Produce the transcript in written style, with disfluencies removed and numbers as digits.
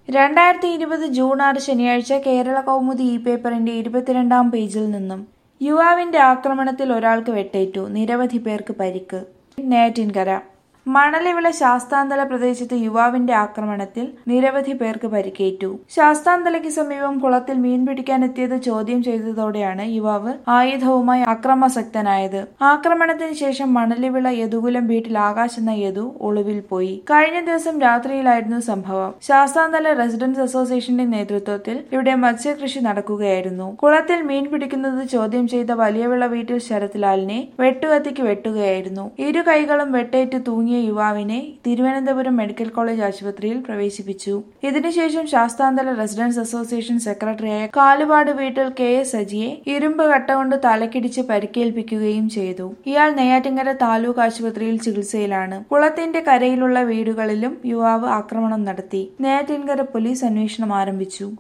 2020 June 6 ശനിയാഴ്ച കേരള കൗമുദി പേപ്പറിന്റെ 22-ാം പേജിൽ നിന്നും യുവാവിന്റെ ആക്രമണത്തിൽ ഒരാൾക്ക് വെട്ടേറ്റു, നിരവധി പേർക്ക് പരിക്ക്. നെയ്യാറ്റിൻകര മണലിവിള ശാസ്താംതല പ്രദേശത്ത് യുവാവിന്റെ ആക്രമണത്തിൽ നിരവധി പേർക്ക് പരിക്കേറ്റു. ശാസ്താംതലയ്ക്ക് സമീപം കുളത്തിൽ മീൻ പിടിക്കാനെത്തിയത് ചോദ്യം ചെയ്തതോടെയാണ് യുവാവ് ആയുധവുമായി അക്രമാസക്തനായത്. ആക്രമണത്തിന് ശേഷം മണലിവിള യദുകുലം വീട്ടിൽ ആകാശ് എന്ന യദു ഒളിവിൽ പോയി. കഴിഞ്ഞ ദിവസം രാത്രിയിലായിരുന്നു സംഭവം. ശാസ്താംതല റെസിഡൻസ് അസോസിയേഷന്റെ നേതൃത്വത്തിൽ ഇവിടെ മത്സ്യകൃഷി നടക്കുകയായിരുന്നു. കുളത്തിൽ മീൻ പിടിക്കുന്നത് ചോദ്യം ചെയ്ത വലിയവിള വീട്ടിൽ ശരത്ലാലിനെ വെട്ടുകത്തിക്ക് വെട്ടുകയായിരുന്നു. ഇരു കൈകളും വെട്ടേറ്റ് തൂങ്ങിയ യുവാവിനെ തിരുവനന്തപുരം മെഡിക്കൽ കോളേജ് ആശുപത്രിയിൽ പ്രവേശിപ്പിച്ചു. ഇതിനുശേഷം ശാസ്താംതല റെസിഡൻസ് അസോസിയേഷൻ സെക്രട്ടറിയായ കാലുപാട് വീട്ടിൽ KS സജിയെ ഇരുമ്പ് കട്ടകൊണ്ട് തലക്കിടിച്ച് പരിക്കേൽപ്പിക്കുകയും ചെയ്തു. ഇയാൾ നെയ്യാറ്റിൻകര താലൂക്ക് ആശുപത്രിയിൽ ചികിത്സയിലാണ്. കുളത്തിന്റെ കരയിലുള്ള വീടുകളിലും യുവാവ് ആക്രമണം നടത്തി. നെയ്യാറ്റിൻകര പോലീസ് അന്വേഷണം ആരംഭിച്ചു.